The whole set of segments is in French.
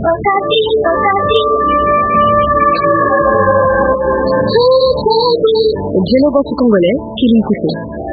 Dialogue entre Congolais, Kéline Couté.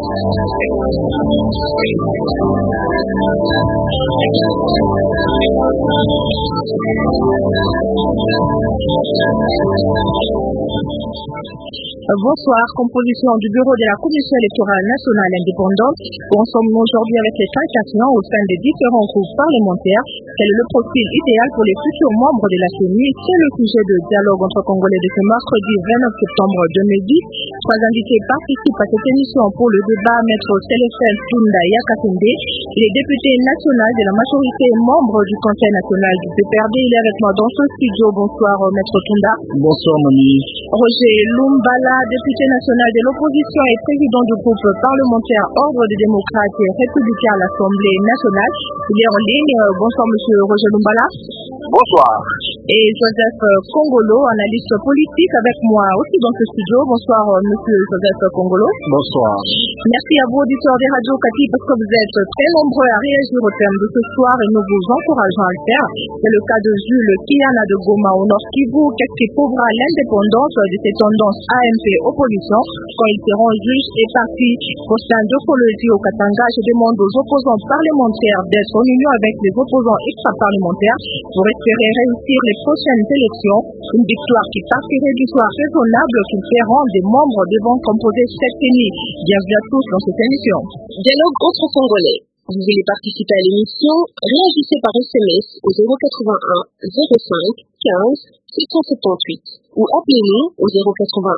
Bonsoir, composition du bureau de la Commission électorale nationale indépendante. Où en sommes-nous aujourd'hui avec les tarifications au sein des différents groupes parlementaires? Quel est le profil idéal pour les futurs membres de la CENI? C'est le sujet de dialogue entre Congolais de ce mercredi 29 septembre 2010. Trois invités participent à cette émission pour le débat. Maître Célestin Tunda Yakasende, il est député national de la majorité, membre du Conseil national du PPRD. Il est avec moi dans ce studio. Bonsoir, Maître Tunda. Bonsoir, Mami. Roger Lumbala, député national de l'opposition et président du groupe parlementaire Ordre des démocrates et républicains à l'Assemblée nationale. Il est en ligne. Bonsoir, monsieur Roger Lumbala. Bonsoir. Et Joseph Kongolo, analyste politique, avec moi aussi dans ce studio. Bonsoir, monsieur Joseph Kongolo. Bonsoir. Merci à vous, auditeurs des radios Kati, parce que vous êtes très nombreux à réagir au thème de ce soir et nous vous encourageons à le faire. C'est le cas de Jules Kiana de Goma au Nord Kivu. Qu'est-ce qui prouvera l'indépendance de ces tendances AMP opposition quand ils seront juges et partis au sein de Kolwezi au Katanga? Je demande aux opposants parlementaires d'être en union avec les opposants extra-parlementaires pour espérer réussir les prochaines élections. Une victoire qui partirait du soir raisonnable qu'ils feront des membres devant composer cette CENI. Bienvenue à tous dans cette émission. Dialogue entre Congolais. Vous voulez participer à l'émission? Réagissez par SMS au 081 05 15 678 ou appelez-nous au 081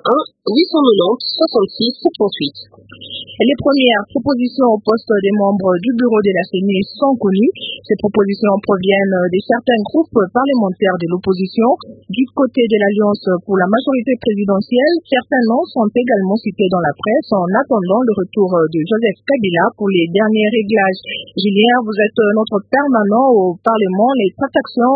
890 66 78. Les premières propositions au poste des membres du bureau de la CENI sont connues. Ces propositions proviennent de certains groupes parlementaires de l'opposition. Du côté de l'Alliance pour la majorité présidentielle, certains noms sont également cités dans la presse en attendant le retour de Joseph Kabila pour les derniers réglages. Julien, vous êtes notre permanent au Parlement. Les tractations,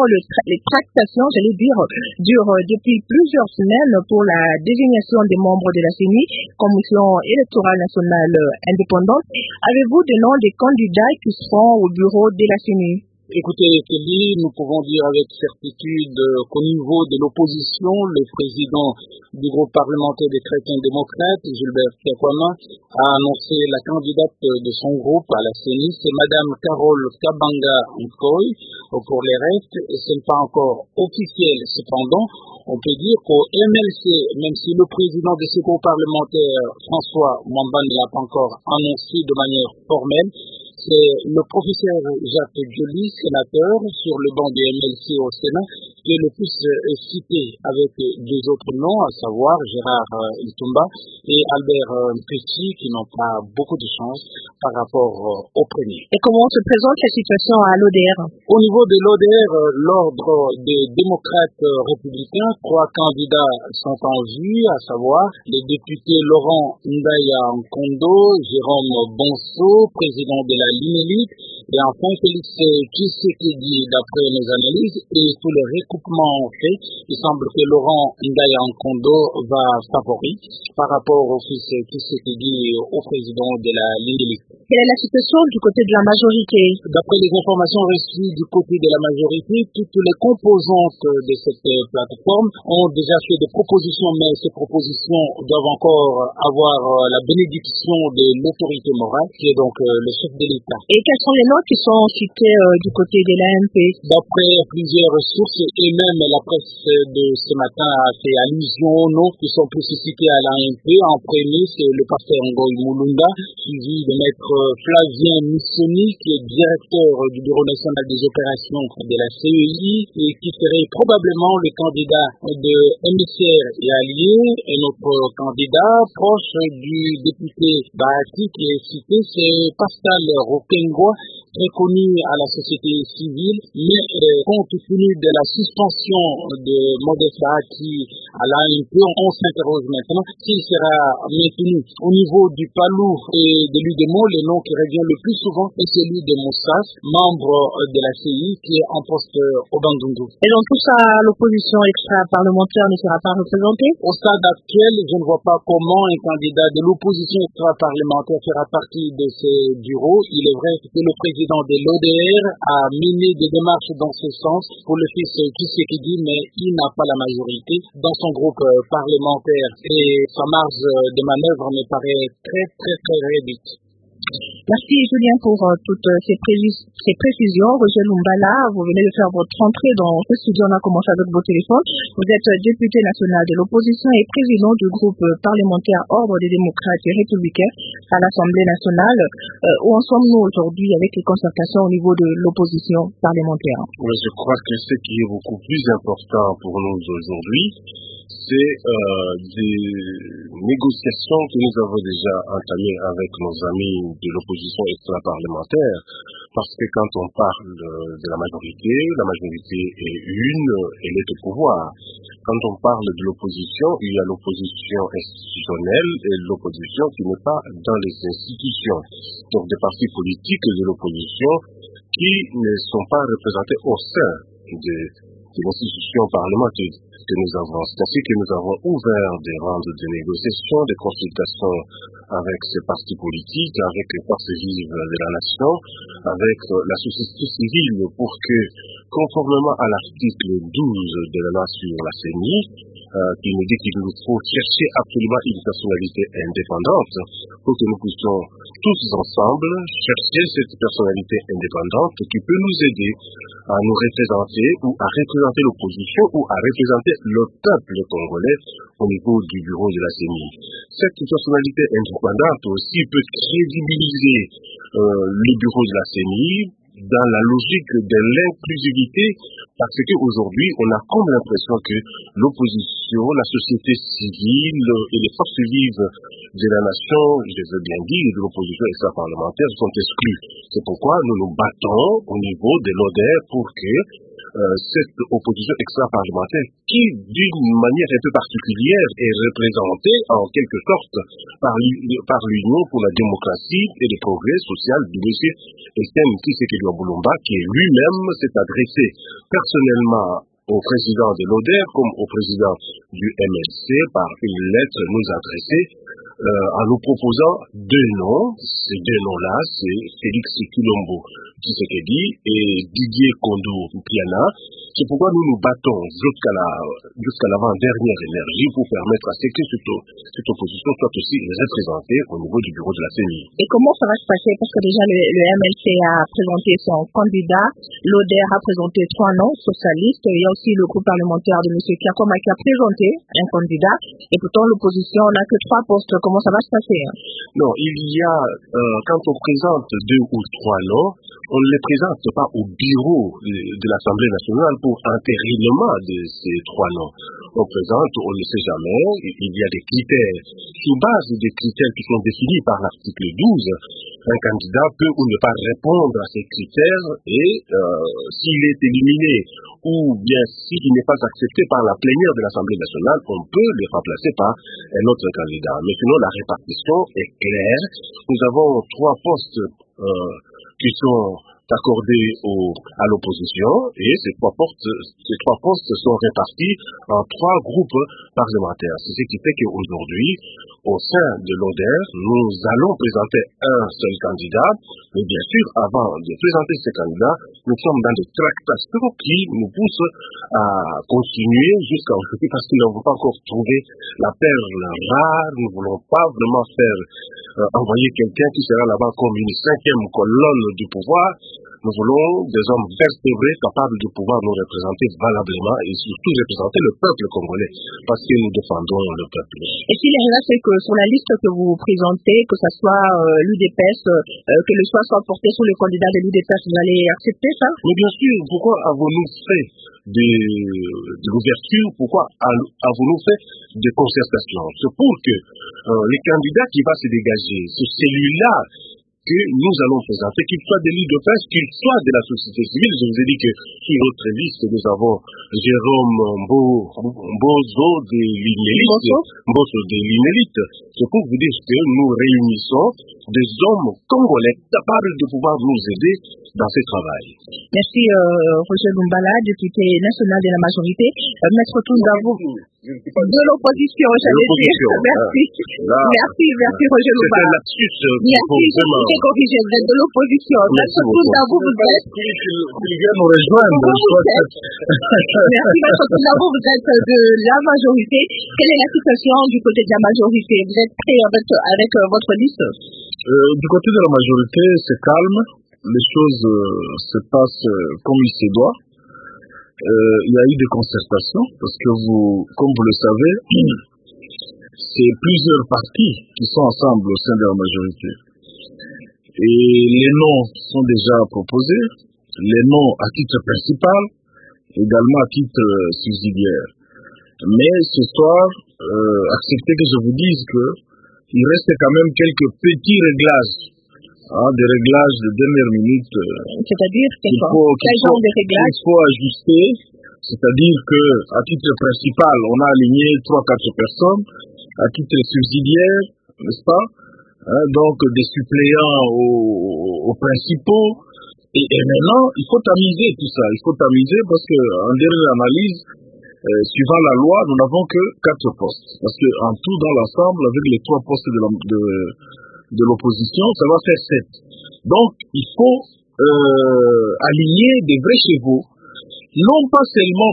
durent depuis plusieurs semaines pour la désignation des membres de la CENI, Commission électorale nationale indépendante. Avez-vous des noms des candidats qui seront au bureau de la CENI? Écoutez, Kelly, nous pouvons dire avec certitude qu'au niveau de l'opposition, le président du groupe parlementaire des chrétiens démocrates, Gilbert Kekwama, a annoncé la candidate de son groupe à la CENI, c'est Madame Carole Kabanga Nkoy, pour les restes, et ce n'est pas encore officiel. Cependant, on peut dire qu'au MLC, même si le président de ce groupe parlementaire, François Mwamba, ne l'a pas encore annoncé de manière formelle, c'est le professeur Jacques Joly, sénateur sur le banc du MLC au Sénat, qui est le plus cité avec deux autres noms, à savoir Gérard Itumba et Albert Pessi, qui n'ont pas beaucoup de chance par rapport au premier. Et comment se présente la situation à l'ODR? Au niveau de l'ODR, l'ordre des démocrates républicains, trois candidats sont en vue, à savoir les députés Laurent Ndaya Nkondo, Jérôme Bonso, président de la Limelite, et enfin Félix Tshisekedi. D'après nos analyses et tous les recoupements faits, il semble que Laurent Ndaya Nkondo va favoriser par rapport au fils Tshisekedi au président de la Limelite. Quelle est la situation du côté de la majorité? D'après les informations reçues du côté de la majorité, toutes les composantes de cette plateforme ont déjà fait des propositions, mais ces propositions doivent encore avoir la bénédiction de l'autorité morale, qui est donc le chef de l'État. Et quels sont les noms qui sont cités du côté de l'AMP? D'après plusieurs sources, et même la presse de ce matin a fait allusion aux noms qui sont plus cités à l'AMP. En premier, c'est le pasteur Ngoy Mulunda, suivi de maître Flavien Missoni, qui est directeur du Bureau national des opérations de la CEI et qui serait probablement le candidat de MSR et Alliés. Et notre candidat proche du député Bahati qui est cité, c'est Pascal Rokengwa, très connu à la société civile, mais compte tenu de la suspension de Modesta qui là un peu, on s'interroge maintenant s'il sera maintenu. Au niveau du PALU et de l'UDEMO, le nom qui revient le plus souvent est celui de Moussas, membre de la CI qui est en poste au Bandundu. Et dans tout ça, l'opposition extra-parlementaire ne sera pas représentée? Au stade actuel, je ne vois pas comment un candidat de l'opposition extra-parlementaire fera partie de ce bureau. Il est vrai que le président de l'ODR a mené des démarches dans ce sens pour le fils Tshisekedi, mais il n'a pas la majorité dans son groupe parlementaire et sa marge de manœuvre me paraît très réduite. Merci Julien pour toutes ces précisions. Roger Lumbala, vous venez de faire votre entrée dans ce studio. On a commencé avec vos téléphones. Vous êtes député national de l'opposition et président du groupe parlementaire Ordre des démocrates et républicains à l'Assemblée nationale. Où en sommes-nous aujourd'hui avec les concertations au niveau de l'opposition parlementaire? Oui, je crois que ce qui est beaucoup plus important pour nous aujourd'hui, c'est des négociations que nous avons déjà entamées avec nos amis de l'opposition extra-parlementaire, parce que quand on parle de la majorité est une, elle est au pouvoir. Quand on parle de l'opposition, il y a l'opposition institutionnelle et l'opposition qui n'est pas dans les institutions. Donc des partis politiques de l'opposition qui ne sont pas représentés au sein de l'institution parlementaire que nous avons. C'est ainsi que nous avons ouvert des rounds de négociations, des consultations avec ces partis politiques, avec les forces vives de la nation, avec la société civile pour que, conformément à l'article 12 de la loi sur la CENI, qui nous dit qu'il nous faut chercher absolument une personnalité indépendante pour que nous puissions tous ensemble chercher cette personnalité indépendante qui peut nous aider à nous représenter ou à représenter l'opposition ou à représenter le peuple congolais au niveau du bureau de la CENI. Cette personnalité indépendante aussi peut crédibiliser le bureau de la CENI dans la logique de l'inclusivité, parce qu'aujourd'hui, on a comme l'impression que l'opposition, la société civile et les forces vives de la nation, je veux bien dire, de l'opposition extra-parlementaire sont exclus. C'est pourquoi nous nous battons au niveau de l'ODR pour que cette opposition extra-parlementaire, qui d'une manière un peu particulière est représentée en quelque sorte par l'Union pour la démocratie et le progrès social du monsieur Etienne Tshisekedi Tshilombo, qui lui-même s'est adressé personnellement au président de l'ODR comme au président du MLC par une lettre nous adressée en nous proposant deux noms. Ces deux noms-là, c'est Félix Tshilombo Tshisekedi et Didier Kondo Piana. C'est pourquoi nous nous battons jusqu'à l'avant-dernière énergie pour permettre à ce que cette opposition soit aussi représentée au niveau du bureau de la CENI. Et comment ça va se passer? Parce que déjà le MLC a présenté son candidat, l'ODR a présenté 3 noms socialistes, il y a aussi le groupe parlementaire de M. Kiakoma qui a présenté un candidat, et pourtant l'opposition n'a que 3 postes. Comment ça va se passer? Non, il y a, quand on présente 2 ou 3 noms, on ne les présente pas au bureau de l'Assemblée nationale pour entérinement de ces 3 noms. On présente, on ne sait jamais, il y a des critères. Sous base des critères qui sont définis par l'article 12, un candidat peut ou ne pas répondre à ces critères et s'il est éliminé ou bien s'il n'est pas accepté par la plénière de l'Assemblée nationale, on peut le remplacer par un autre candidat. Mais sinon, la répartition est claire. Nous avons 3 postes qui sont accordés à l'opposition et ces trois postes sont répartis en 3 groupes parlementaires. C'est ce qui fait qu'aujourd'hui, au sein de l'ODR, nous allons présenter un seul candidat, mais bien sûr, avant de présenter ce candidat, nous sommes dans des tractations qui nous poussent à continuer jusqu'à aujourd'hui parce que nous n'avons pas encore trouvé la perle rare. Nous ne voulons pas vraiment faire envoyer quelqu'un qui sera là-bas comme une 5e colonne du pouvoir. Nous voulons des hommes vertébrés capables de pouvoir nous représenter valablement et surtout représenter le peuple congolais parce que nous défendons le peuple. Et s'il est là, c'est que sur la liste que vous présentez, que ce soit l'UDPS, que le choix soit porté sur le candidat de l'UDPS, vous allez accepter ça? Mais bien sûr, pourquoi avons-nous fait de l'ouverture, pourquoi avons-nous fait des concertations? C'est pour que le candidat qui va se dégager, c'est celui-là que nous allons faire ça, qu'ils soient des leaders de presse, qu'ils soient de la société civile. Je vous ai dit que sur notre liste, nous avons Jérôme Mbozo de l'Imélite. C'est pour vous dire que nous réunissons des hommes congolais capables de pouvoir nous aider dans ce travail. Merci Roger Lumbala, député national de la majorité. Maître Toundavou, de l'opposition, j'allais dire. Merci. Merci Roger Lumbala. Merci, j'ai corrigé, vous êtes de l'opposition. Maître Toundavou, vous êtes... Il vient nous rejoindre. Merci Maître Toundavou, vous êtes de la majorité. Quelle est la situation du côté de la majorité? Vous êtes prêt avec votre liste? Du côté de la majorité, c'est calme. Les choses se passent comme il se doit. Il y a eu des concertations parce que comme vous le savez, c'est plusieurs partis qui sont ensemble au sein de la majorité. Et les noms sont déjà proposés, les noms à titre principal, également à titre subsidiaire. Mais ce soir, acceptez que je vous dise que il reste quand même quelques petits réglages. Des réglages de dernière minute. C'est-à-dire quel genre de réglages? Il faut ajuster, c'est-à-dire que à titre principal, on a aligné 3-4 personnes, à titre subsidiaire, n'est-ce pas? Donc des suppléants aux principaux. Et maintenant, il faut tamiser tout ça. Il faut tamiser parce que en dernière analyse, suivant la loi, nous n'avons que 4 postes. Parce que en tout, dans l'ensemble, avec les 3 postes de l'opposition, ça va faire 7. Donc, il faut aligner des vrais chevaux, non pas seulement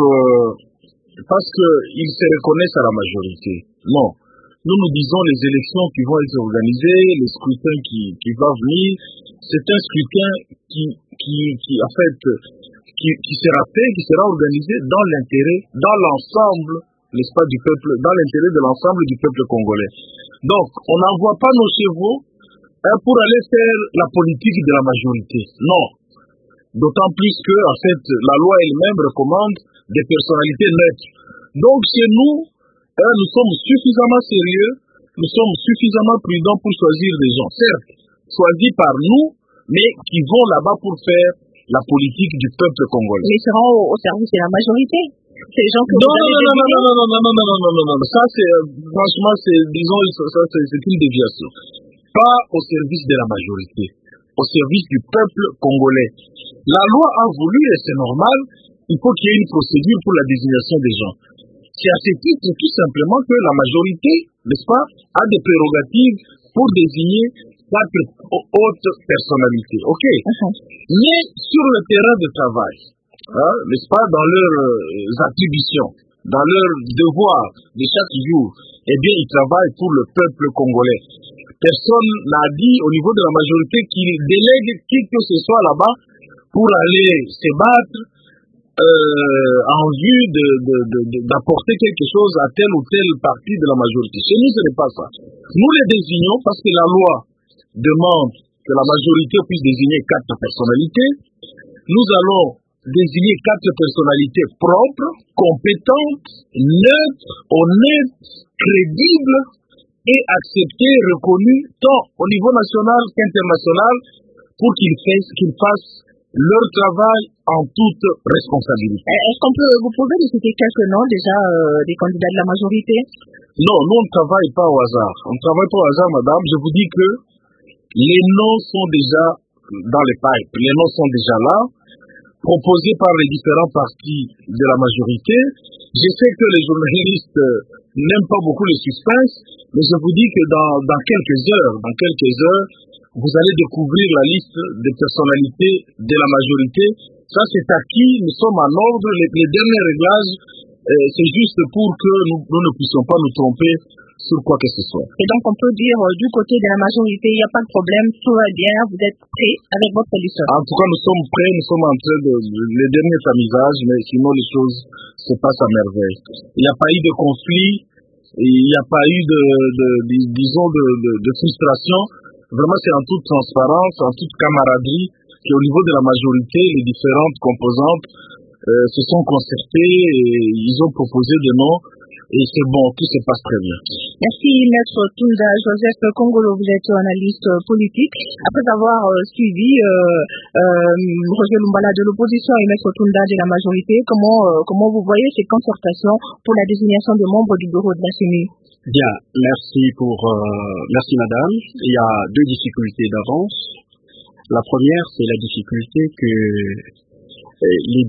parce qu'ils se reconnaissent à la majorité. Non. Nous disons les élections qui vont être organisées, les scrutins qui vont venir, c'est un scrutin qui en fait, qui sera fait, qui sera organisé dans l'intérêt, dans l'ensemble, n'est-ce pas, du peuple, dans l'intérêt de l'ensemble du peuple congolais. Donc, on n'envoie pas nos chevaux pour aller faire la politique de la majorité. Non. D'autant plus que, en fait, la loi elle-même recommande des personnalités neutres. Donc, chez nous, nous sommes suffisamment sérieux, nous sommes suffisamment prudents pour choisir des gens, certes, choisis par nous, mais qui vont là-bas pour faire la politique du peuple congolais. Mais ils seront au service de la majorité? C'est les gens que non. Ça, c'est, franchement, disons, c'est une déviation. Pas au service de la majorité, au service du peuple congolais. La loi a voulu, et c'est normal, il faut qu'il y ait une procédure pour la désignation des gens. C'est à ce titre, tout simplement, que la majorité, n'est-ce pas, a des prérogatives pour désigner 4 hautes personnalités. OK? Mais sur le terrain de travail, n'est-ce pas, dans leurs attributions, dans leurs devoirs de chaque jour, eh bien, ils travaillent pour le peuple congolais. Personne n'a dit au niveau de la majorité qu'il délègue qui que ce soit là-bas pour aller se battre en vue d'apporter quelque chose à telle ou telle partie de la majorité. Chez nous, ce n'est pas ça. Nous les désignons parce que la loi demande que la majorité puisse désigner 4 personnalités. Nous allons désigner 4 personnalités propres, compétentes, neutres, honnêtes, crédibles et acceptées, reconnues tant au niveau national qu'international pour qu'ils fassent leur travail en toute responsabilité. Est-ce qu'on peut vous poser de citer quelques noms déjà des candidats de la majorité? Non, nous on ne travaille pas au hasard. On ne travaille pas au hasard, madame. Je vous dis que les noms sont déjà dans les pipes. Les noms sont déjà là, proposés par les différents partis de la majorité. Je sais que les journalistes n'aiment pas beaucoup le suspense, mais je vous dis que dans quelques heures, vous allez découvrir la liste des personnalités de la majorité. Ça, c'est acquis, nous sommes en ordre. Les derniers réglages, c'est juste pour que nous ne puissions pas nous tromper sur quoi que ce soit. Et donc, on peut dire, du côté de la majorité, il n'y a pas de problème, tout va bien, vous êtes prêts avec votre liste? En tout cas, nous sommes prêts, nous sommes en train les derniers tamisages, mais sinon les choses se passent à merveille. Il n'y a pas eu de conflit, il n'y a pas eu de frustration. Vraiment, c'est en toute transparence, en toute camaraderie, qu'au niveau de la majorité, les différentes composantes se sont concertées et ils ont proposé des noms. et c'est bon, tout se passe très bien. Merci, Maître Tunda Joseph Kongolo, vous êtes analyste politique. Après avoir suivi Roger Lumbala de l'opposition et Maître Tunda de la majorité, comment vous voyez ces concertations pour la désignation des membres du bureau de la CENI? Bien, merci madame. Il y a deux difficultés d'avance. La première, c'est la difficulté que les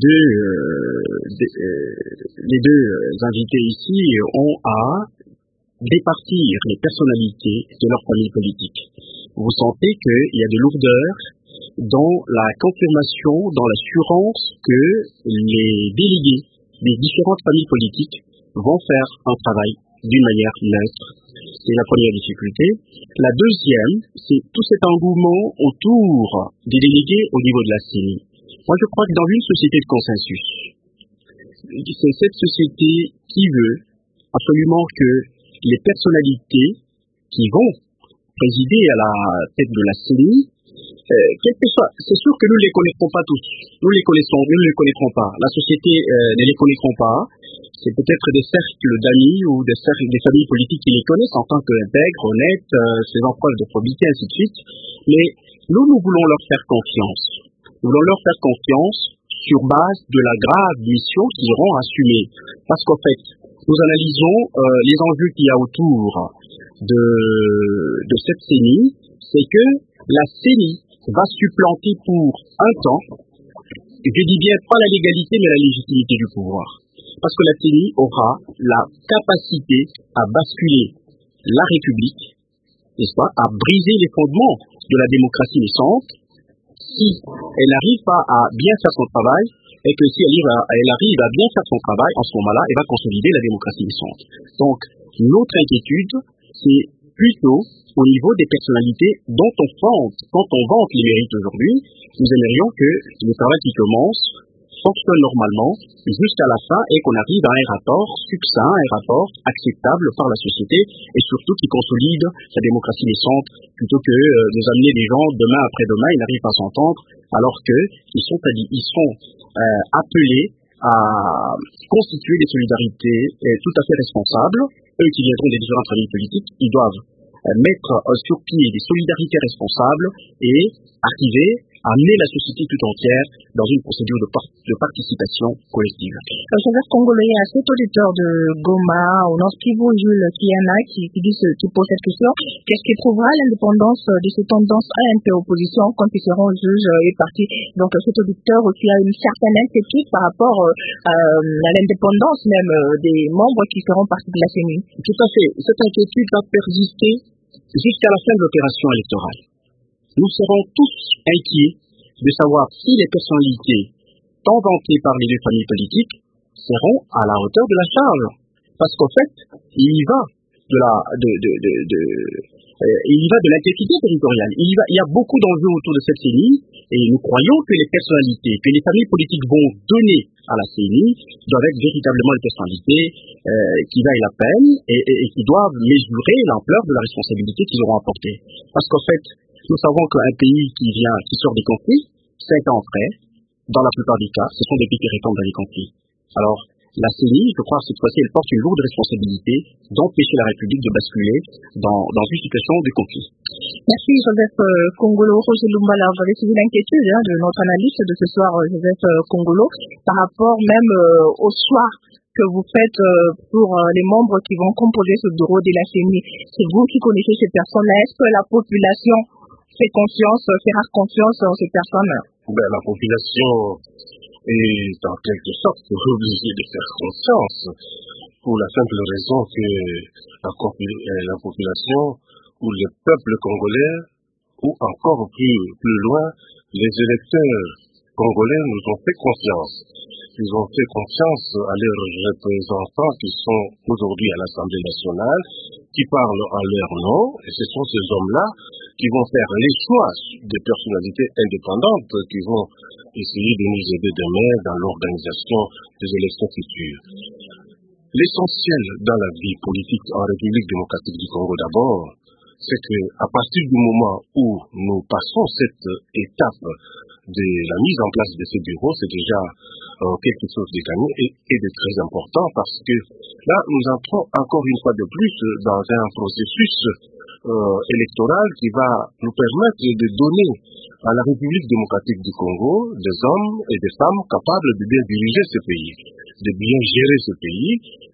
deux invités ici ont à départir les personnalités de leur famille politique. Vous sentez qu'il y a de lourdeur dans la confirmation, dans l'assurance que les délégués des différentes familles politiques vont faire un travail d'une manière neutre. C'est la première difficulté. La deuxième, c'est tout cet engouement autour des délégués au niveau de la CENI. Moi, je crois que dans une société de consensus, c'est cette société qui veut absolument que les personnalités qui vont présider à la tête de la CENI, c'est sûr que nous ne les connaîtrons pas tous. Nous ne les connaîtrons pas. La société ne les connaîtront pas. C'est peut-être des cercles d'amis ou des familles politiques qui les connaissent en tant qu'intègres, honnêtes, faisant preuve de probité, ainsi de suite. Mais nous voulons leur faire confiance. Nous voulons leur faire confiance sur base de la grave mission qu'ils auront assumée. Parce qu'en fait, nous analysons les enjeux qu'il y a autour de cette CENI, c'est que la CENI va supplanter pour un temps, je dis bien pas la légalité mais la légitimité du pouvoir. Parce que la CENI aura la capacité à basculer la République, n'est-ce pas, à briser les fondements de la démocratie naissante, si elle n'arrive pas à bien faire son travail, et que si elle arrive à bien faire son travail, en ce moment-là, elle va consolider la démocratie naissante. Donc, notre inquiétude, c'est plutôt au niveau des personnalités dont quand on vante les mérites aujourd'hui. Nous aimerions que le travail qui commence fonctionne normalement jusqu'à la fin et qu'on arrive à un rapport succinct, un rapport acceptable par la société et surtout qui consolide la démocratie naissante plutôt que nous amener des gens demain après demain, ils n'arrivent pas à s'entendre alors qu'ils sont appelés à constituer des solidarités tout à fait responsables. Eux qui viendront des différentes familles politiques, ils doivent mettre sur pied des solidarités responsables et arriver à amener la société tout entière dans une procédure de participation collective. Joseph Kongolo, il y a cet auditeur de Goma, au Nord Kivu, Jules Kiana, qui pose cette question. Qu'est-ce qui prouvera l'indépendance de ces tendances ANP-opposition quand ils seront juges et partis? Donc cet auditeur aussi a une certaine inquiétude par rapport à l'indépendance même des membres qui seront partis de la CENI. Tout à fait. Cette inquiétude va persister jusqu'à la fin de l'opération électorale. Nous serons tous inquiets de savoir si les personnalités tant vantées par les deux familles politiques seront à la hauteur de la charge. Parce qu'en fait, il y va de l'intégrité territoriale. Il y a beaucoup d'enjeux autour de cette CENI et nous croyons que les personnalités, que les familles politiques vont donner à la CENI doivent être véritablement des personnalités qui vaillent la peine et qui doivent mesurer l'ampleur de la responsabilité qu'ils auront apportée. Parce qu'en fait, nous savons qu'un pays qui sort des conflits, 5 ans après, dans la plupart des cas, ce sont des pays qui répondent dans les conflits. Alors, la CENI, je crois que cette fois-ci, elle porte une lourde responsabilité d'empêcher la République de basculer dans une situation de conflit. Merci Joseph Kongolo. Roger Lumbala, vous avez suivi l'inquiétude de notre analyste de ce soir, Joseph Kongolo, par rapport même au choix que vous faites pour les membres qui vont composer ce bureau de la CENI. C'est vous qui connaissez ces personnes-là. Est-ce que la population fait rare confiance en ces personnes? La population est en quelque sorte obligée de faire confiance pour la simple raison que la population ou le peuple congolais ou encore plus loin, les électeurs congolais nous ont fait confiance. Ils ont fait confiance à leurs représentants qui sont aujourd'hui à l'Assemblée nationale, qui parlent en leur nom, et ce sont ces hommes-là qui vont faire les choix des personnalités indépendantes qui vont essayer de nous aider demain dans l'organisation des élections futures. L'essentiel dans la vie politique en République démocratique du Congo d'abord, c'est que à partir du moment où nous passons cette étape de la mise en place de ces bureaux, c'est déjà quelque chose de gagné et de très important, parce que là, nous entrons encore une fois de plus dans un processus électoral qui va nous permettre de donner à la République démocratique du Congo des hommes et des femmes capables de bien diriger ce pays, de bien gérer ce pays,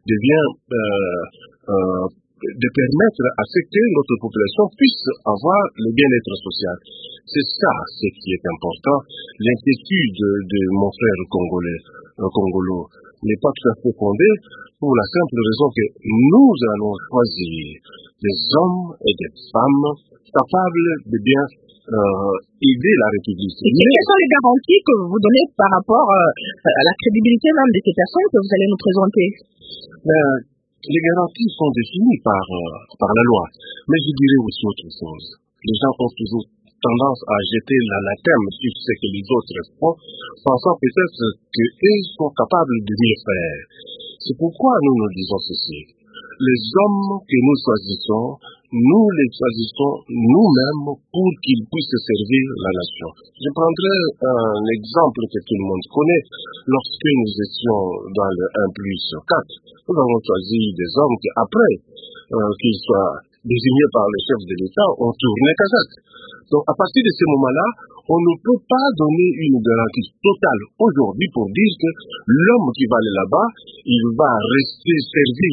de permettre à ce que notre population puisse avoir le bien-être social. C'est ça ce qui est important. L'inquiétude de mon frère congolo n'est pas tout à fait fondée, pour la simple raison que nous allons choisir des hommes et des femmes capables de bien aider la République. Et quelles sont les garanties que vous donnez par rapport à la crédibilité même de ces personnes que vous allez nous présenter? Les garanties sont définies par la loi. Mais je dirais aussi autre chose. Les gens ont toujours tendance à jeter l'anathème sur ce que les autres font, pensant peut-être qu'ils sont capables de mieux faire. C'est pourquoi nous disons ceci. Les hommes que nous choisissons, nous les choisissons nous-mêmes pour qu'ils puissent servir la nation. Je prendrai un exemple que tout le monde connaît. Lorsque nous étions dans le 1+4, nous avons choisi des hommes qui, après qu'ils soient désignés par le chef de l'État, ont tourné Kazakh. Donc, à partir de ce moment-là, on ne peut pas donner une garantie totale aujourd'hui pour dire que l'homme qui va aller là-bas, il va rester servir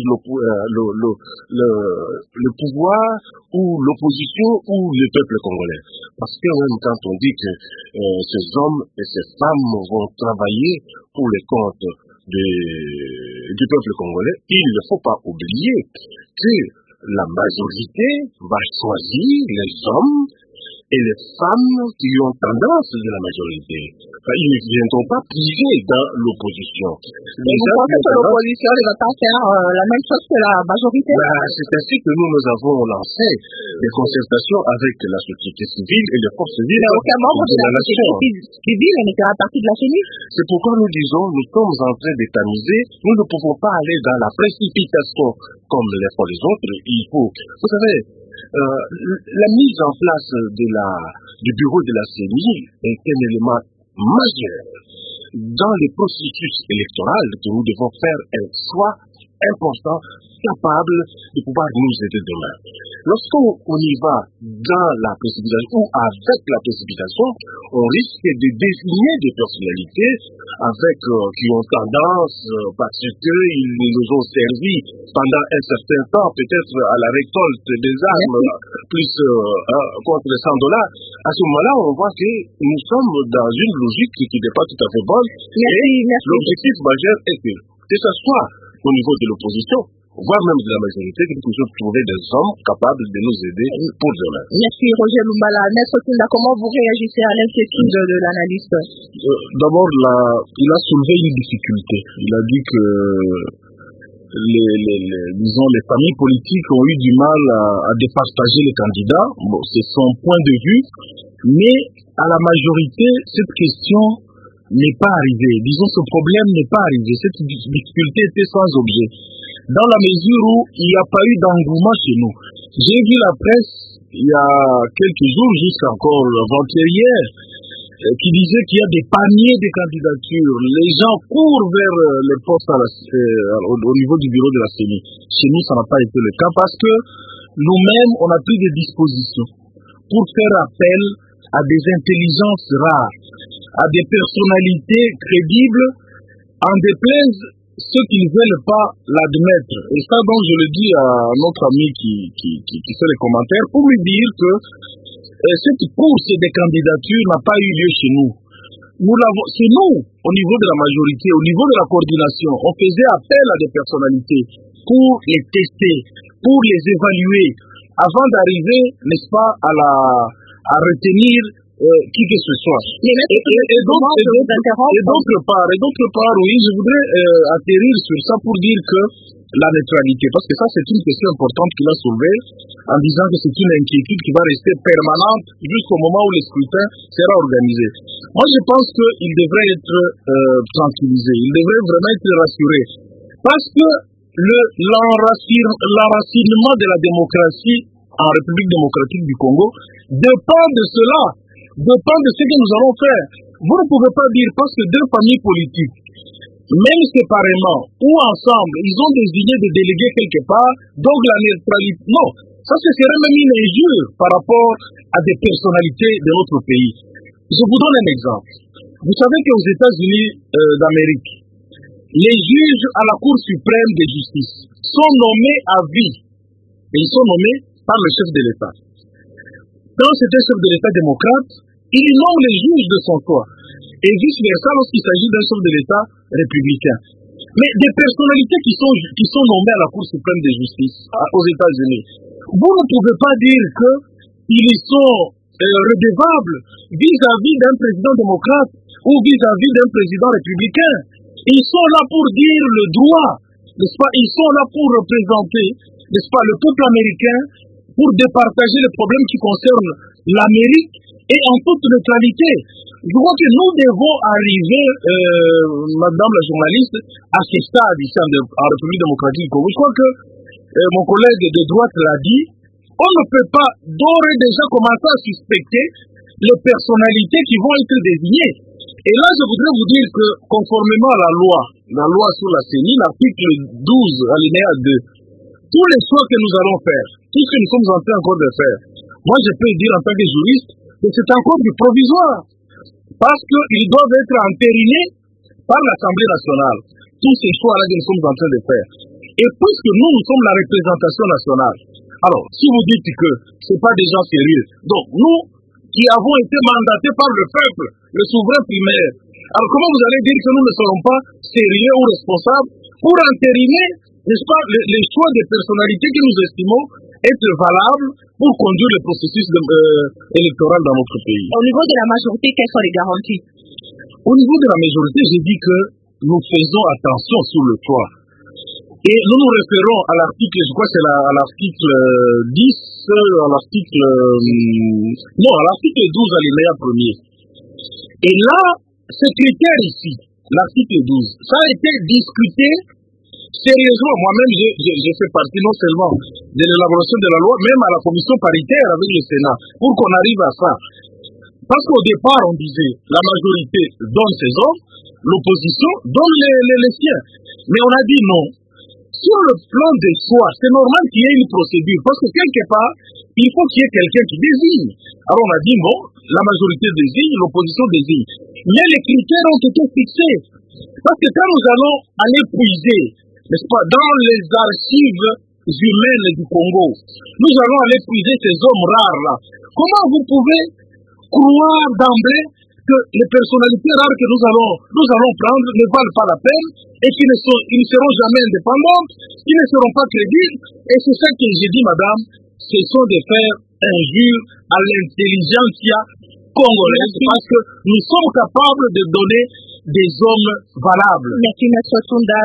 le pouvoir ou l'opposition ou le peuple congolais. Parce que même quand on dit que ces hommes et ces femmes vont travailler pour le compte du peuple congolais, il ne faut pas oublier que la majorité va choisir les hommes et les femmes qui ont tendance de la majorité. Enfin, ils ne viendront pas piger dans l'opposition. Et vous pensez que l'opposition ne va pas faire la même chose que la majorité? C'est ainsi que nous avons lancé des concertations avec la société civile et les forces vives. Mais aucun membre de la société civile ne fera partie de la CENI. C'est pourquoi nous disons, nous sommes en train d'étamiser, nous ne pouvons pas aller dans la précipitation comme les fois les autres. Il faut, vous savez, la mise en place du bureau de la CENI est un élément majeur dans le processus électoral que nous devons faire un choix important, capable de pouvoir nous aider demain. Lorsqu'on y va dans la précipitation ou avec la précipitation, on risque de désigner des personnalités qui ont tendance, parce qu'ils nous ont servi pendant un certain temps, peut-être à la récolte des armes, plus contre les $100. À ce moment-là, on voit que nous sommes dans une logique qui n'est pas tout à fait bonne. Merci. L'objectif majeur est que ce soit au niveau de l'opposition, voire même de la majorité, que nous puissions trouver des hommes capables de nous aider pour demain. Merci Roger Lumbala. Maître Kunda, comment vous réagissez à l'inquiétude de l'analyste? D'abord, il a soulevé une difficulté. Il a dit que les familles politiques ont eu du mal à départager les candidats. Bon, c'est son point de vue, mais à la majorité, cette question n'est pas arrivée. Disons, ce problème n'est pas arrivé. Cette difficulté était sans objet. Dans la mesure où il n'y a pas eu d'engouement chez nous. J'ai vu la presse il y a quelques jours, jusqu'à encore avant-hier, qui disait qu'il y a des paniers de candidatures. Les gens courent vers les postes au niveau du bureau de la CENI. Chez nous, ça n'a pas été le cas parce que nous-mêmes, on a pris des dispositions pour faire appel à des intelligences rares, à des personnalités crédibles, en déplaise ceux qui ne veulent pas l'admettre. Et ça, donc, je le dis à notre ami qui fait les commentaires, pour lui dire que cette course des candidatures n'a pas eu lieu chez nous. C'est nous, au niveau de la majorité, au niveau de la coordination, on faisait appel à des personnalités pour les tester, pour les évaluer, avant d'arriver, n'est-ce pas, à retenir qui que ce soit. Et d'autre part, oui, je voudrais atterrir sur ça pour dire que la neutralité, parce que ça c'est une question importante qu'il a soulevée, en disant que c'est une inquiétude qui va rester permanente jusqu'au moment où le scrutin sera organisé. Moi je pense qu'il devrait être tranquillisé, il devrait vraiment être rassuré, parce que l'enracinement de la démocratie en République démocratique du Congo dépend de cela, dépend de ce que nous allons faire. Vous ne pouvez pas dire parce que deux familles politiques, même séparément ou ensemble, ils ont désigné de déléguer quelque part, donc la neutralité. Non, ça ce serait même une injure par rapport à des personnalités de notre pays. Je vous donne un exemple. Vous savez qu'aux États-Unis d'Amérique, les juges à la Cour suprême de justice sont nommés à vie. Et ils sont nommés par le chef de l'État. Quand c'est un chef de l'État démocrate, il nomme les juges de son choix. Et vice-versa lorsqu'il s'agit d'un chef de l'État républicain. Mais des personnalités qui sont nommées à la Cour suprême de justice aux États-Unis, vous ne pouvez pas dire qu'ils sont redevables vis-à-vis d'un président démocrate ou vis-à-vis d'un président républicain. Ils sont là pour dire le droit, n'est-ce pas? Ils sont là pour représenter, n'est-ce pas, le peuple américain, pour départager les problèmes qui concernent l'Amérique et en toute neutralité. Je crois que nous devons arriver, madame la journaliste, à ce stade ici en République démocratique du Congo. Je crois que mon collègue de droite l'a dit, on ne peut pas d'ores et déjà commencer à suspecter les personnalités qui vont être désignées. Et là, je voudrais vous dire que, conformément à la loi sur la CENI, l'article 12, alinéa 2, tous les choix que nous allons faire, tout ce que nous sommes en train encore de faire, moi je peux dire en tant que juriste que c'est encore du provisoire. Parce qu'ils doivent être entérinés par l'Assemblée nationale. Tous ces choix-là que nous sommes en train de faire. Et puisque nous sommes la représentation nationale, alors, si vous dites que ce n'est pas des gens sérieux, donc nous qui avons été mandatés par le peuple, le souverain primaire, alors comment vous allez dire que nous ne serons pas sérieux ou responsables pour entériner, n'est-ce pas, les choix des personnalités que nous estimons être valables pour conduire le processus électoral dans notre pays? Au niveau de la majorité, quelles sont les garanties? Au niveau de la majorité, j'ai dit que nous faisons attention sur le choix. Et nous nous référons à l'article, je crois que c'est à l'article 10, à l'article 12, alinéa 1er. Et là, ce critère ici, l'article 12, ça a été discuté sérieusement. Moi-même, j'ai fait partie non seulement de l'élaboration de la loi, même à la commission paritaire avec le Sénat, pour qu'on arrive à ça. Parce qu'au départ, on disait, la majorité donne ses hommes, l'opposition donne les siens. Mais on a dit non. Sur le plan des choix, c'est normal qu'il y ait une procédure, parce que quelque part, il faut qu'il y ait quelqu'un qui désigne. Alors on a dit bon, la majorité désigne, l'opposition désigne. Mais les critères ont été fixés. Parce que quand nous allons aller puiser, n'est-ce pas, dans les archives humaines du Congo, nous allons aller puiser ces hommes rares-là. Comment vous pouvez croire d'emblée que les personnalités rares que nous allons prendre ne valent pas la peine et qu'ils ne seront jamais indépendantes, qu'ils ne seront pas crédibles? Et c'est ça que j'ai dit, madame, ce sont des faits injures à l'intelligentsia congolaise, parce que nous sommes capables de donner des hommes valables. Merci, M. Tunda,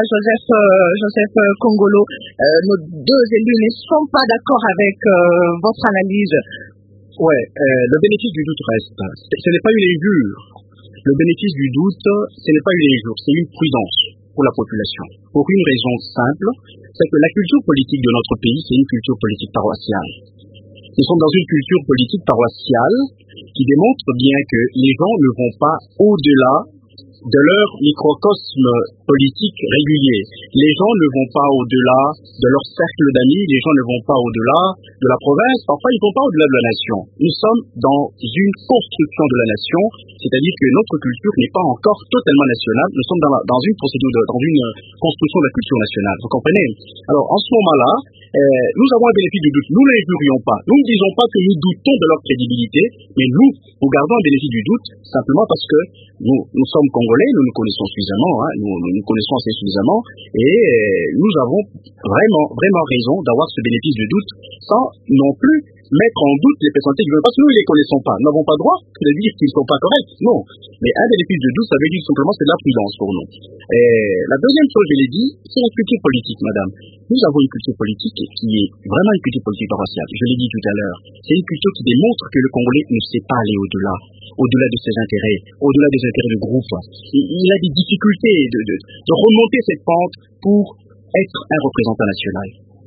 Joseph Kongolo. Nos deux élus ne sont pas d'accord avec votre analyse. Ouais, le bénéfice du doute reste. Ce n'est pas une injure. Le bénéfice du doute, ce n'est pas une injure, c'est une prudence pour la population. Pour une raison simple, c'est que la culture politique de notre pays, c'est une culture politique paroissiale. Nous sommes dans une culture politique paroissiale qui démontre bien que les gens ne vont pas au-delà de leur microcosme politique régulier. Les gens ne vont pas au-delà de leur cercle d'amis, les gens ne vont pas au-delà de la province, parfois ils ne vont pas au-delà de la nation. Nous sommes dans une construction de la nation, c'est-à-dire que notre culture n'est pas encore totalement nationale, nous sommes dans une procédure, dans une construction de la culture nationale, vous comprenez? Alors en ce moment-là, nous avons un bénéfice du doute, nous ne l'injurions pas, nous ne disons pas que nous doutons de leur crédibilité, mais nous gardons un bénéfice du doute simplement parce que nous sommes Congolais, nous nous connaissons suffisamment, nous connaissons assez suffisamment, et nous avons vraiment raison d'avoir ce bénéfice du doute sans non plus mettre en doute les personnalités qui veulent, parce que nous ne les connaissons pas. Nous n'avons pas droit de dire qu'ils ne sont pas corrects, non. Mais un bénéfice de doute, ça veut dire simplement c'est de la prudence pour nous. Et la deuxième chose, je l'ai dit, c'est la culture politique, madame. Nous avons une culture politique qui est vraiment une culture politique paroissiale. Je l'ai dit tout à l'heure. C'est une culture qui démontre que le Congolais ne sait pas aller au-delà de ses intérêts, au-delà des intérêts de groupe. Il a des difficultés de remonter cette pente pour être un représentant national.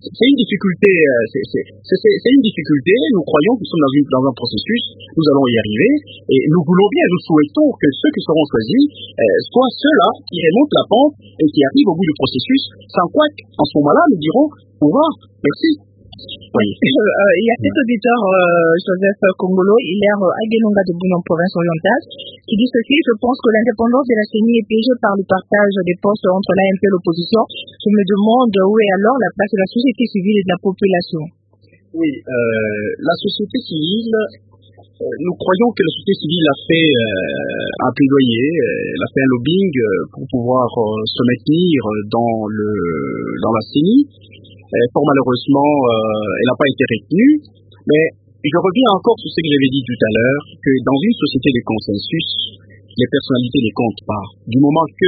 c'est une difficulté. C'est une difficulté. Nous croyons que nous sommes dans un processus. Nous allons y arriver. Et nous voulons bien, nous souhaitons que ceux qui seront choisis soient ceux-là qui remontent la pente et qui arrivent au bout du processus. Sans quoi, en ce moment-là, nous dirons au revoir. Merci. Oui. Il y a cet auditeur, Joseph Kongolo, il est à Guelonga de Bounon, province orientale, qui dit ceci: je pense que l'indépendance de la CENI est piégée par le partage des postes entre l'AMP et l'opposition. Je me demande où est alors la place de la société civile et de la population. Oui, la société civile, nous croyons que la société civile a fait un plaidoyer, elle a fait un lobbying pour pouvoir se maintenir dans la CENI. Fort malheureusement, elle n'a pas été retenue, mais je reviens encore sur ce que j'avais dit tout à l'heure, que dans une société de consensus, les personnalités ne comptent pas. Du moment que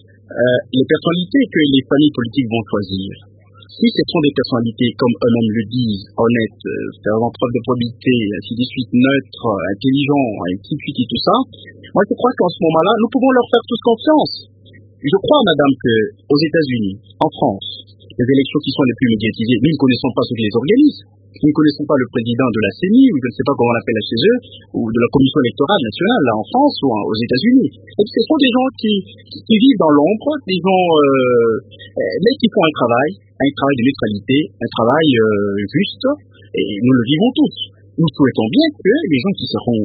les personnalités que les familles politiques vont choisir, si ce sont des personnalités, comme eux-mêmes le disent, honnêtes, faisant preuve de probité, ainsi de suite, neutres, intelligents, ainsi de suite et tout ça, moi je crois qu'en ce moment-là, nous pouvons leur faire tous confiance. Je crois, madame, qu'aux États-Unis, en France, les élections qui sont les plus médiatisées, nous ne connaissons pas ceux qui les organisent. Nous ne connaissons pas le président de la CENI, ou je ne sais pas comment on l'appelle chez eux, ou de la Commission électorale nationale, là en France ou aux États-Unis. Et ce sont des gens qui vivent dans l'ombre, des gens, mais qui font un travail de neutralité, un travail juste, et nous le vivons tous. Nous souhaitons bien que les gens qui seront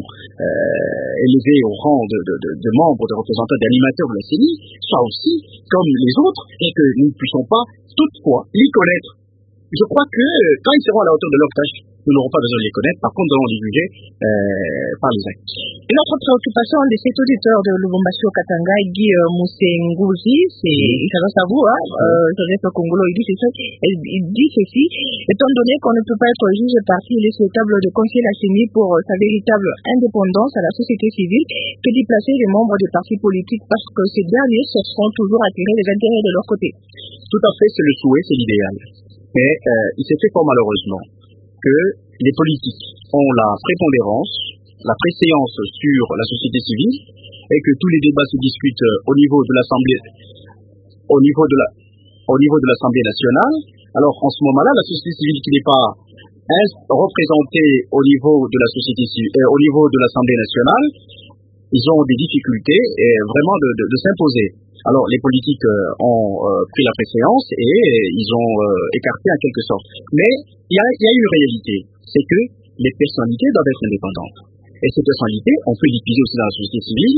élevés au rang de membres, de représentants, d'animateurs de la CENI soient aussi comme les autres, et que nous ne puissions pas toutefois les connaître. Je crois que quand ils seront à la hauteur de leur tâche, nous n'aurons pas besoin de les connaître. Par contre, nous allons les juger par les actes. Et notre préoccupation de cet auditeur de Lubumbashi au Katanga, Guy Moussenguzi, il s'adresse à vous, Joseph Kongolo, il dit ceci: étant donné qu'on ne peut pas être juge et parti, il est souhaitable de confier la CENI pour sa véritable indépendance à la société civile que d'y placer les membres des partis politiques, parce que ces derniers chercheront toujours à tirer les intérêts de leur côté. Tout à fait, c'est le souhait, c'est l'idéal. Mais il s'est fait fort malheureusement que les politiques ont la prépondérance, la préséance sur la société civile, et que tous les débats se discutent au niveau de l'Assemblée, au niveau de l'Assemblée nationale. Alors en ce moment-là, la société civile qui n'est pas représentée au niveau de la société civile, au niveau de l'Assemblée nationale, ils ont des difficultés vraiment de s'imposer. Alors les politiques ont pris la préséance et ils ont écarté en quelque sorte. Mais il y a une réalité, c'est que les personnalités doivent être indépendantes. Et ces personnalités, on peut les piger aussi dans la société civile.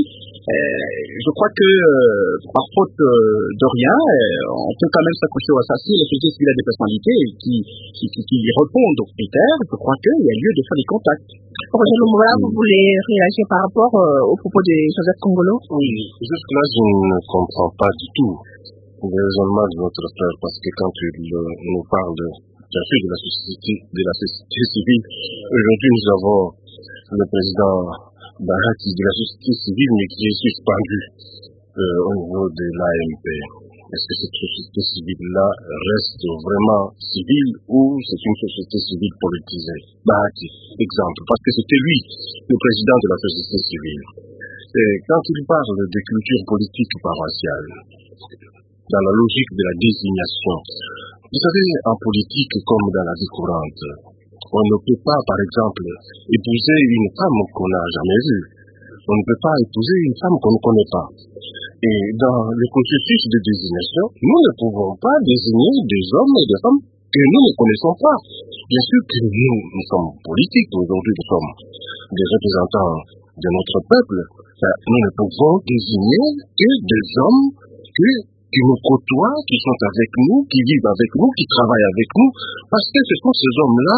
Je crois que par faute de rien, on peut quand même s'accrocher au assassin. La société civile a des personnalités qui répondent aux critères. Je crois qu'il y a lieu de faire des contacts. Roger Lumumba, vous voulez réagir par rapport aux propos de Joseph Kongolo? Oui, jusque-là, je ne comprends pas du tout le raisonnement de notre frère, parce que quand il nous parle de la société civile, aujourd'hui nous avons le président Bahati de la société civile, mais qui est suspendu au niveau de l'AMP. Est-ce que cette société civile-là reste vraiment civile ou c'est une société civile politisée? Bahati, exemple, parce que c'était lui, le président de la société civile. Et quand il parle de culture politique paroissiale, dans la logique de la désignation, vous savez, en politique comme dans la vie courante, on ne peut pas, par exemple, épouser une femme qu'on n'a jamais vue. On ne peut pas épouser une femme qu'on ne connaît pas. Et dans le processus de désignation, nous ne pouvons pas désigner des hommes et des femmes que nous ne connaissons pas. Bien sûr que nous sommes politiques, aujourd'hui nous sommes des représentants de notre peuple. Nous ne pouvons désigner que des hommes qui nous côtoient, qui sont avec nous, qui vivent avec nous, qui travaillent avec nous, parce que ce sont ces hommes-là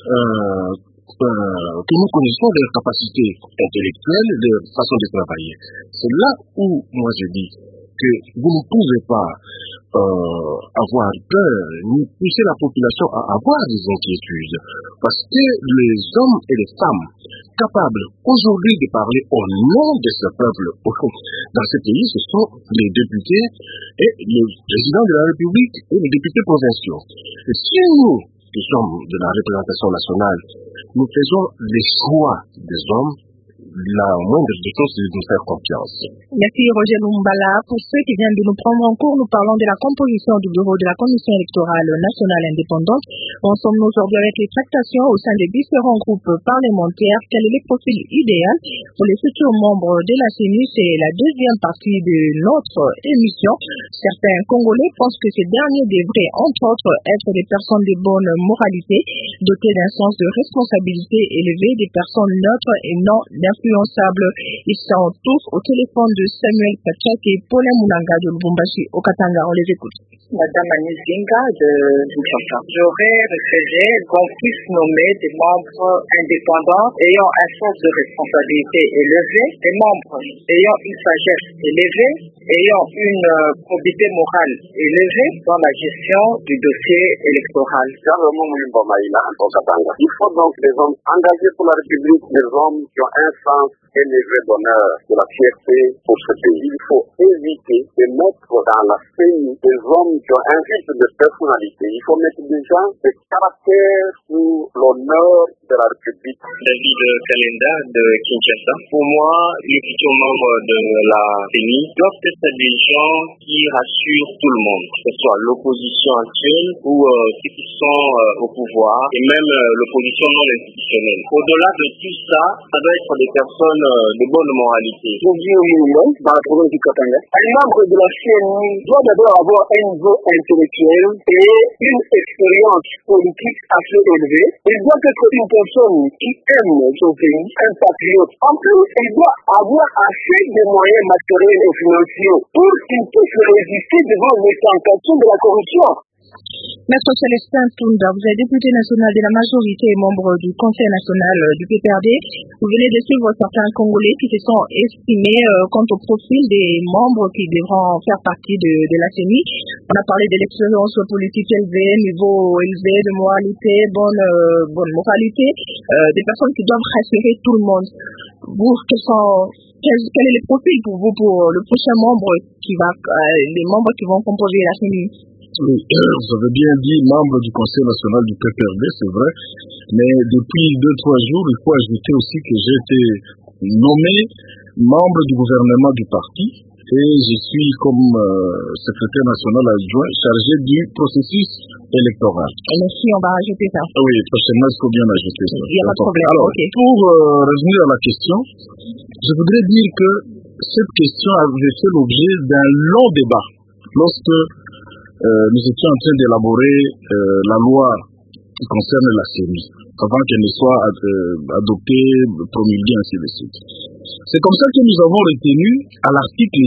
que nous connaissons leurs capacités intellectuelles, leur façon de travailler. C'est là où moi je dis que vous ne pouvez pas avoir peur, ni pousser la population à avoir des inquiétudes, parce que les hommes et les femmes capables aujourd'hui de parler au nom de ce peuple dans ce pays, ce sont les députés et le président de la République et les députés provinciaux. Et si nous, qui sommes de la représentation nationale, nous faisons les choix des hommes, la moindre des choses, c'est de nous faire confiance. Merci Roger Lumbala. Pour ceux qui viennent de nous prendre en cours, nous parlons de la composition du bureau de la Commission électorale nationale indépendante. En sommes-nous aujourd'hui avec les tractations au sein des différents groupes parlementaires. Quel est le profil idéal pour les futurs membres de la CENI? C'est la deuxième partie de notre émission. Certains Congolais pensent que ces derniers devraient, entre autres, être des personnes de bonne moralité, dotées d'un sens de responsabilité élevé, des personnes neutres et non influençables. Ils sont tous au téléphone de Samuel Pachak et Paulin Moulanga de Lubumbashi au Katanga. On les écoute. Madame Anis Zinga de Kinshasa. J'aurais préféré qu'on puisse nommer des membres indépendants ayant un sens de responsabilité élevé, des membres ayant une sagesse élevée, ayant une probité morale élevée dans la gestion du dossier électoral. Il faut donc des hommes engagés pour la République, des hommes qui ont un sens élevé d'honneur, de la fierté pour ce pays. Il faut éviter de mettre dans la CENI des hommes qui ont un type de personnalité. Il faut mettre des gens de caractère pour l'honneur de la République. David Kalenda de Kinshasa. Pour moi, les futurs membres de la CENI doivent être des gens qui rassurent tout le monde, que ce soit l'opposition actuelle ou ceux qui sont au pouvoir et même l'opposition non institutionnelle. Au-delà de tout ça, ça doit être des personnes de bonne moralité. Je vis au minimum dans la province du Katanga. Un membre de la CENI doit d'abord avoir un niveau intellectuel et une expérience politique assez élevée. Il doit être une personne qui aime son pays, un patriote. En plus, il doit avoir assez de moyens matériels et financiers pour qu'il puisse résister devant les tentations de la corruption. Maître Célestin Tunda, vous êtes député national de la majorité et membre du Conseil national du PPRD. Vous venez de suivre certains Congolais qui se sont estimés quant au profil des membres qui devront faire partie de la CENI. On a parlé de l'expérience politique élevée, niveau élevé de moralité, bonne moralité, des personnes qui doivent rassurer tout le monde. Vous, quel est le profil pour vous pour le prochain membre les membres qui vont composer la CENI? Oui, vous avez bien dit membre du Conseil national du PPRD, c'est vrai, mais depuis 2-3 jours, il faut ajouter aussi que j'ai été nommé membre du gouvernement du parti et je suis comme secrétaire national adjoint chargé du processus électoral. Merci, on va ajouter ça. Oui, prochainement, il faut bien ajouter ça. Il n'y a pas de problème. Alors, okay. Pour revenir à la question, je voudrais dire que cette question avait fait l'objet d'un long débat lorsque nous étions en train d'élaborer la loi qui concerne la CENI, avant qu'elle ne soit adoptée, promulguée, ainsi de suite. C'est comme ça que nous avons retenu à l'article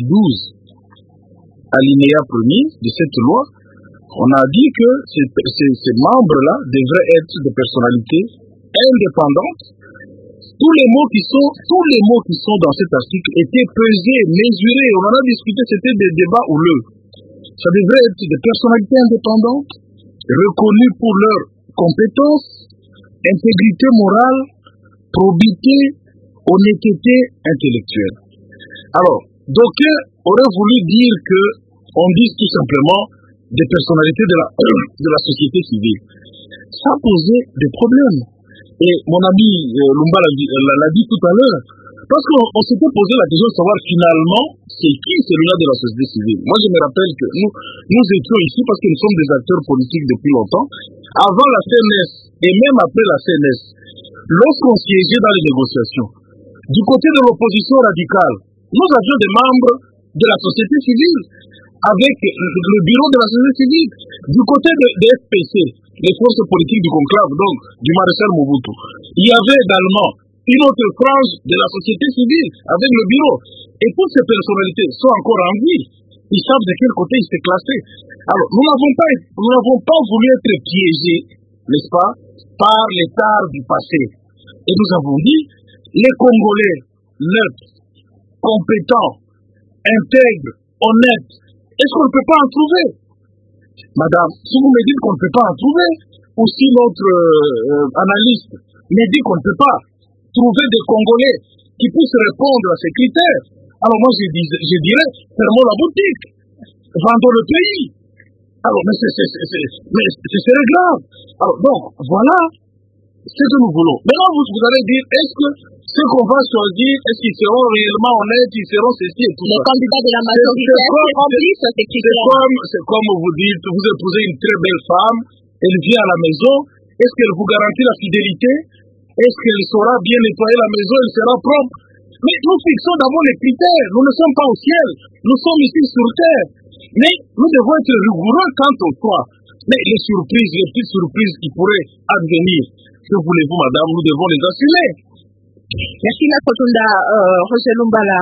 12, alinéa 1er de cette loi, on a dit que ces membres-là devraient être des personnalités indépendantes. Tous les mots qui sont dans cet article étaient pesés, mesurés, on en a discuté, c'était des débats houleux. Ça devrait être des personnalités indépendantes, reconnues pour leurs compétences, intégrité morale, probité, honnêteté intellectuelle. Alors, d'aucuns auraient voulu dire qu'on dise tout simplement des personnalités de la société civile. Ça posait des problèmes. Et mon ami Lumba l'a dit tout à l'heure. Parce qu'on s'était posé la question de savoir finalement c'est qui celui-là de la société civile. Moi je me rappelle que nous étions ici parce que nous sommes des acteurs politiques depuis longtemps. Avant la CNS et même après la CNS, lorsqu'on siégeait dans les négociations, du côté de l'opposition radicale, nous avions des membres de la société civile avec le bureau de la société civile. Du côté de FPC, les forces politiques du conclave, donc du maréchal Mobutu, il y avait également une autre frange de la société civile avec le bureau. Et toutes ces personnalités sont encore en vie. Ils savent de quel côté ils se classaient. Alors, nous n'avons pas voulu être piégés, n'est-ce pas, par les tares du passé. Et nous avons dit, les Congolais, neutres, compétents, intègres, honnêtes, est-ce qu'on ne peut pas en trouver? Madame, si vous me dites qu'on ne peut pas en trouver, ou si notre analyste me dit qu'on ne peut pas trouver des Congolais qui puissent répondre à ces critères, alors moi je dirais, fermons la boutique, vendons le pays. Alors, mais ce serait grave. Alors, donc, voilà ce que nous voulons. Maintenant, vous allez dire, est-ce que ceux qu'on va choisir, est-ce qu'ils seront réellement honnêtes, ils seront ceci et tout ça. Les candidats de la majorité remplissent ces critères. C'est comme vous dites, vous épousez une très belle femme, elle vient à la maison, est-ce qu'elle vous garantit la fidélité? Est-ce qu'elle saura bien nettoyer la maison, elle sera propre? Mais nous fixons d'abord les critères, nous ne sommes pas au ciel, nous sommes ici sur terre. Mais nous devons être rigoureux quant au choix. Mais les surprises, les petites surprises qui pourraient advenir, que voulez-vous madame, nous devons les assumer. Merci Maître Tunda. Roger Lumbala,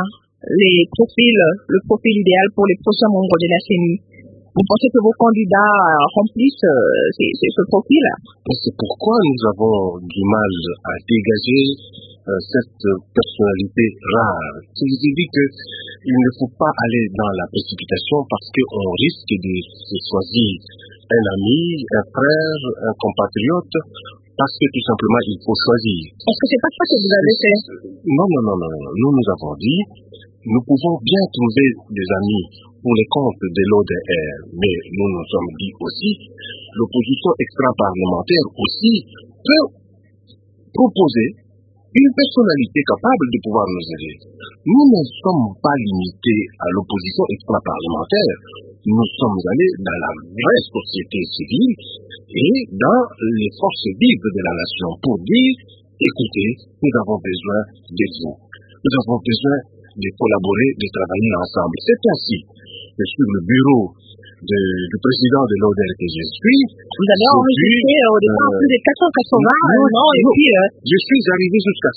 le profil idéal pour les prochains membres de la CENI. Vous pensez que vos candidats remplissent ce profil? C'est pourquoi nous avons du mal à dégager cette personnalité rare. Je vous ai dit qu'il ne faut pas aller dans la précipitation parce qu'on risque de choisir un ami, un frère, un compatriote, parce que tout simplement il faut choisir. Est-ce que c'est pas ça que vous avez fait? Non. Nous avons dit, nous pouvons bien trouver des amis pour les comptes de l'ODR, mais nous nous sommes dit aussi, l'opposition extra-parlementaire aussi peut proposer une personnalité capable de pouvoir nous aider. Nous ne sommes pas limités à l'opposition extra-parlementaire. Nous sommes allés dans la vraie société civile et dans les forces vives de la nation pour dire, écoutez, nous avons besoin de vous. Nous avons besoin de collaborer, de travailler ensemble. C'est ainsi que sur le bureau du président de l'ODR que je suis. Vous avez enregistré au départ plus de 480 non, et puis... Je suis arrivé jusqu'à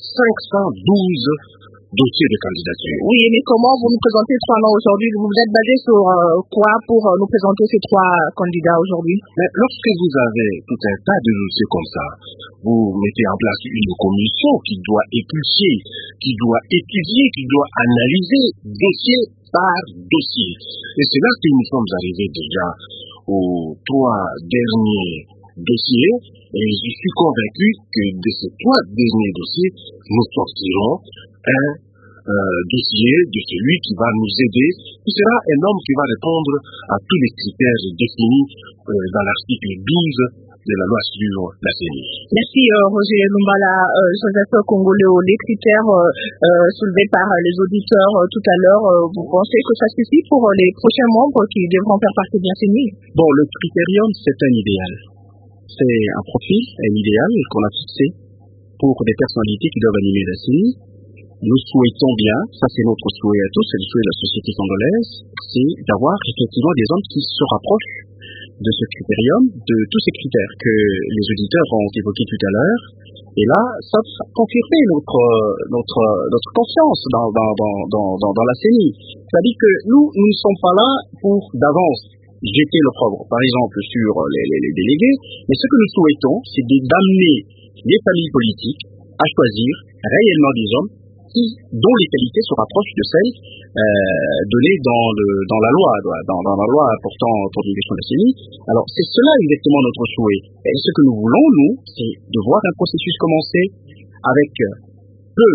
512 dossiers de candidature. Oui, mais comment vous nous présentez 3 noms aujourd'hui? Vous vous êtes basé sur quoi pour nous présenter ces 3 candidats aujourd'hui? Mais lorsque vous avez tout un tas de dossiers comme ça, vous mettez en place une commission qui doit éplucher, qui doit étudier, qui doit analyser dossier par dossier. Et c'est là que nous sommes arrivés déjà aux 3 derniers dossiers. Et je suis convaincu que de ces 3 derniers dossiers, nous sortirons un dossier de celui qui va nous aider, qui sera un homme qui va répondre à tous les critères définis dans l'article 12 de la loi sur la CENI. Merci Roger Lumbala. Joseph Kongoleo, les critères soulevés par les auditeurs tout à l'heure, vous pensez que ça suffit pour les prochains membres qui devront faire partie de la CENI? Bon, le critérium, c'est un idéal. C'est un profil, un idéal qu'on a fixé pour des personnalités qui doivent animer la CENI. Nous souhaitons bien, ça c'est notre souhait à tous, c'est le souhait de la société congolaise, c'est d'avoir effectivement des hommes qui se rapprochent de ce critérium, de tous ces critères que les auditeurs ont évoqués tout à l'heure. Et là, ça va confirmer notre confiance dans la CENI. C'est-à-dire que nous ne sommes pas là pour d'avance jeter l'opprobre, par exemple, sur les délégués, mais ce que nous souhaitons, c'est d'amener les familles politiques à choisir réellement des hommes dont les qualités se rapprochent de celles données dans la loi portant pour l'élection de la CENI. Alors c'est cela exactement notre souhait. Et ce que nous voulons, nous, c'est de voir un processus commencer avec peu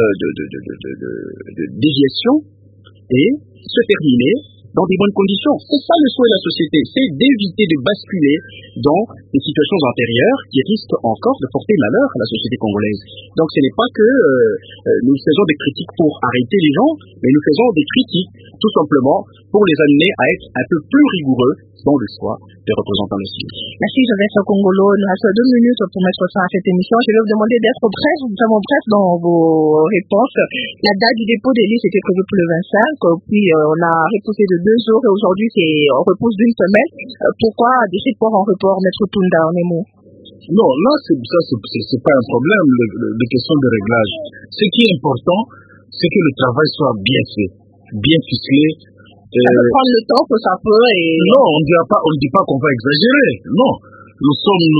de déviation et se terminer dans des bonnes conditions. C'est ça le souhait de la société, c'est d'éviter de basculer dans des situations antérieures qui risquent encore de porter malheur à la société congolaise. Donc ce n'est pas que nous faisons des critiques pour arrêter les gens, mais nous faisons des critiques tout simplement pour les amener à être un peu plus rigoureux dans le choix des représentants nationaux. Merci Joseph Kongolo. Il nous reste 2 minutes pour mettre fin à cette émission. Je vais vous demander d'être bref dans vos réponses. La date du dépôt des listes était prévue pour le 25, puis on a repoussé de 2 jours et aujourd'hui on repousse d'1 semaine. Pourquoi des reports en report, Maître Tunda, en émo? Non, là, c'est pas un problème, les questions de réglage. Ce qui est important, c'est que le travail soit bien fait, bien ficelé. Ça peut prendre le temps que ça peut et... Non, on ne dit pas qu'on va exagérer. Non. Nous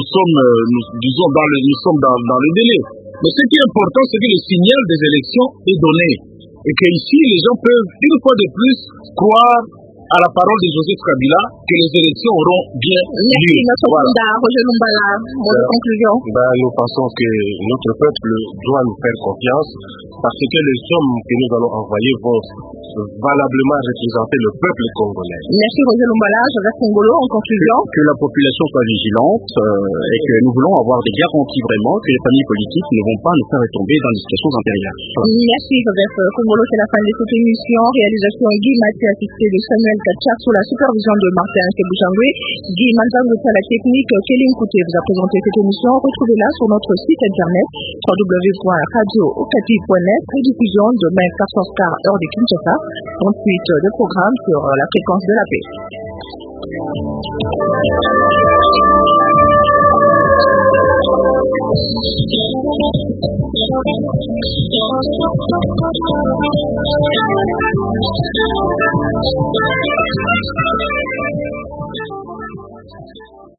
sommes dans le délai. Mais ce qui est important, c'est que le signal des élections est donné. Et qu'ici, les gens peuvent, une fois de plus, croire à la parole de Joseph Kabila que les élections auront bien lieu. Merci, Roger Lumbala. Mot de conclusion. Nous pensons que notre peuple doit nous faire confiance parce que les hommes que nous allons envoyer vont valablement représenter le peuple congolais. Merci Roger Lumbala. Joseph Kongolo, en conclusion. Que la population soit vigilante et que nous voulons avoir des garanties vraiment que les familles politiques ne vont pas nous faire retomber dans des situations antérieures. Merci Joseph Kongolo, c'est la fin de cette émission. Réalisation Guy Mathieu, assisté de Samuel Katchak sous la supervision de Martin Kebouchangwe. Guy Manzango à la technique. Kéline Kouté vous a présenté cette émission. Retrouvez-la sur notre site internet www.radio-okapi.net. Rediffusion demain 14h heure de Kinshasa. Ensuite, le programme sur la fréquence de la paix.